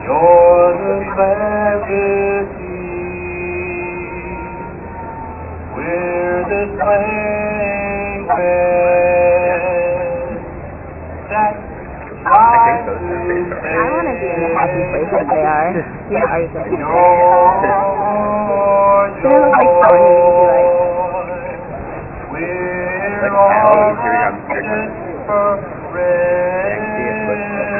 You're the clarity. We're the language that I want to be in the happy place that they are. Yeah, are you going to? They look like Tony. We're all just for